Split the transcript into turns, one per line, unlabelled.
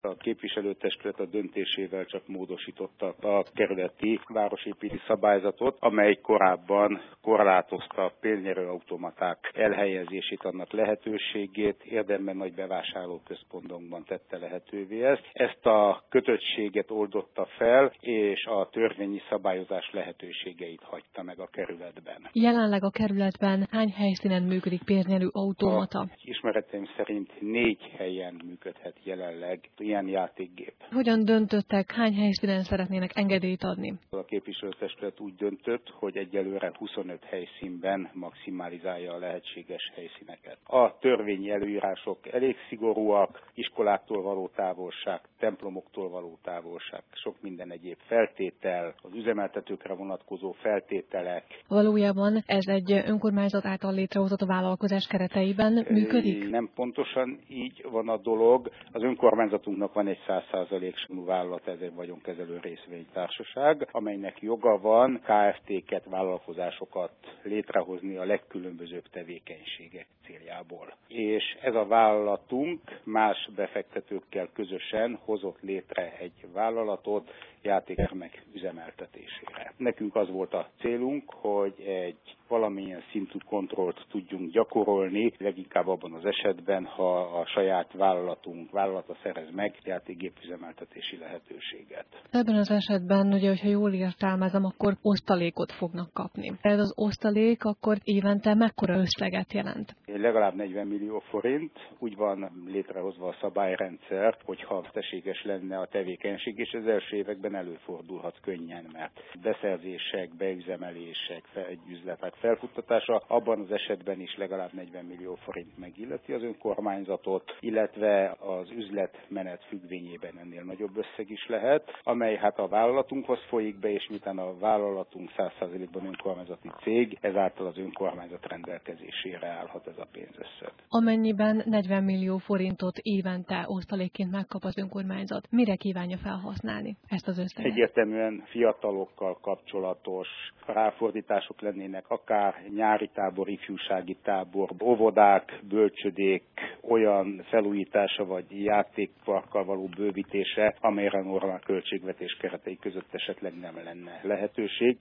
A képviselőtestület a döntésével csak módosította a kerületi városépítési szabályzatot, amely korábban korlátozta a pénznyerő automaták elhelyezését, annak lehetőségét, érdemben nagy bevásárlóközpontokban tette lehetővé ezt. Ezt a kötöttséget oldotta fel, és a törvényi szabályozás lehetőségeit hagyta meg a kerületben.
Jelenleg a kerületben hány helyszínen működik pénznyerő automata?
Ismereteim szerint 4 helyen működhet jelenleg ilyen játékgép.
Hogyan döntöttek, hány helyszínen szeretnének engedélyt adni?
A képviselőtestület úgy döntött, hogy egyelőre 25 helyszínben maximalizálja a lehetséges helyszíneket. A törvényi előírások elég szigorúak, iskoláktól való távolság, templomoktól való távolság, sok minden egyéb feltétel, az üzemeltetőkre vonatkozó feltételek.
Valójában ez egy önkormányzat által létrehozott vállalkozás kereteiben működik?
Nem pontosan így van a dolog. Az önkormányzatunknak van egy 100%-os vállalat, ez egy vagyonkezelő részvénytársaság, amelynek joga van KFT-ket, vállalkozásokat létrehozni a legkülönbözőbb tevékenységek céljából. És ez a vállalatunk más befektetőkkel közösen hozott létre egy vállalatot játéktermek üzemeltetésére. Nekünk az volt a célunk, hogy egy valamilyen szintű kontrollt tudjunk gyakorolni, leginkább abban az esetben, ha a saját vállalata szerez meg játékgépüzemeltetési lehetőséget.
Ebben az esetben, ugye, hogyha jól értelmezem, akkor osztalékot fognak kapni. Ez az osztalék akkor évente mekkora összeget jelent?
Legalább 40 millió forint. Úgy van létrehozva a szabályrendszer, hogyha veszteséges lenne a tevékenység, és az első években előfordulhat könnyen, mert beszerzések, beüzemelések, egy üzletek felfuttatása, abban az esetben is legalább 40 millió forint megilleti az önkormányzatot, illetve az üzletmenet függvényében ennél nagyobb összeg is lehet, amely hát a vállalatunkhoz folyik be, és miután a vállalatunk 100%-ban önkormányzati cég, ezáltal az önkormányzat rendelkezésére állhat ez a pénzösszeg.
Amennyiben 40 millió forintot évente osztalékként megkap az önkormányzat, mire kívánja felhasználni ezt az összeget?
Egyértelműen fiatalokkal kapcsolatos ráfordítások lennének, akár nyári tábor, ifjúsági tábor, óvodák, bölcsödék, olyan felújítása vagy játékparkkal való bővítése, amelyre normál költségvetés keretei között esetleg nem lenne lehetőség.